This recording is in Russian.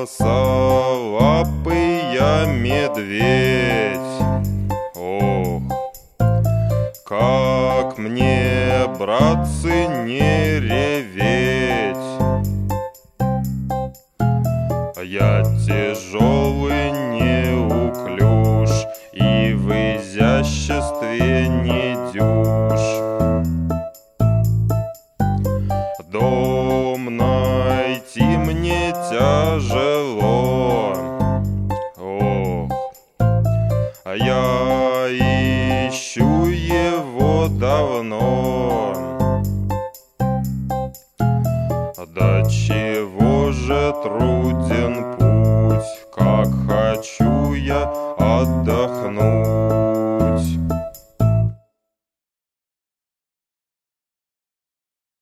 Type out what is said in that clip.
косолапый я медведь. Ох, как мне, братцы, не реветь. Я тяжелый, неуклюж и в изяществе не дюж. Дом найти мне тяжело. Ох, я ищу его давно. Дочерей